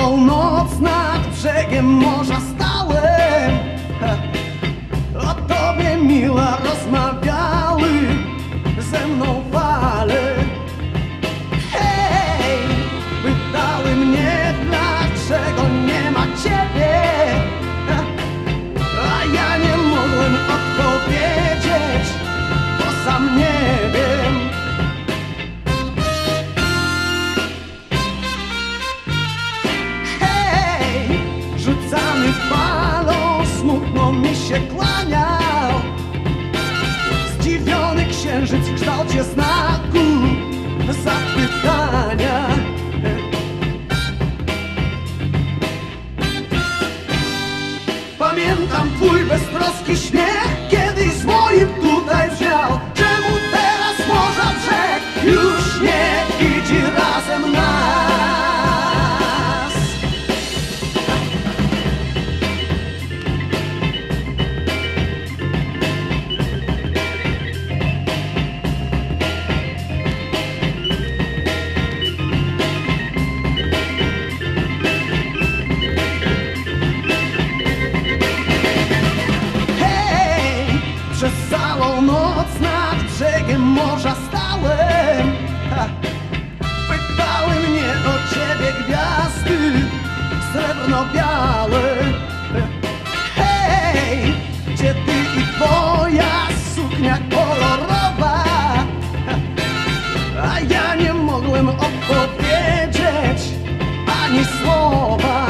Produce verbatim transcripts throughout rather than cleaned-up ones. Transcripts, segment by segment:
całą noc nad brzegiem morza stałem. O tobie, miła, rozmawiały ze mną fale. Hej, pytały mnie, dlaczego nie ma ciebie, a ja nie mogłem odpowiedzieć, bo sam nie wiem. Hej, rzucany falą, smutno mi się kłaniał zdziwiony księżyc w kształcie znaku zapytania. Pamiętam twój beztroski śmiech, kiedyś z moim tutaj wziął. Czemu teraz morza brzeg już nie widzi razem nas? Przez całą noc nad brzegiem morza stałem. Ha. Pytały mnie o ciebie gwiazdy srebrno-białe. Hej, gdzie ty i twoja suknia kolorowa? Ha. A ja nie mogłem odpowiedzieć ani słowa.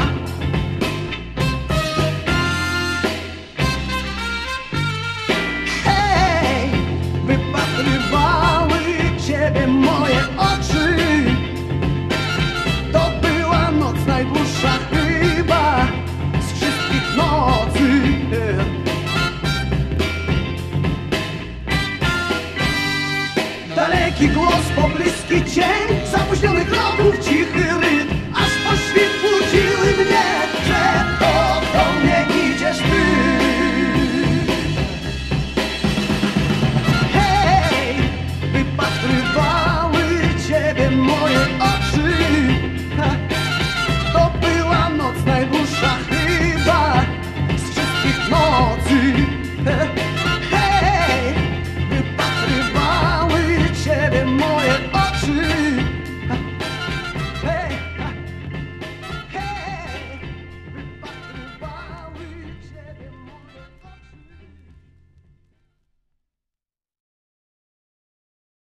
Wypatrywały ciebie moje oczy. To była noc najdłuższa chyba z wszystkich nocy. Daleki głos, pobliski cień zapóźnionych kroków, cichy rytm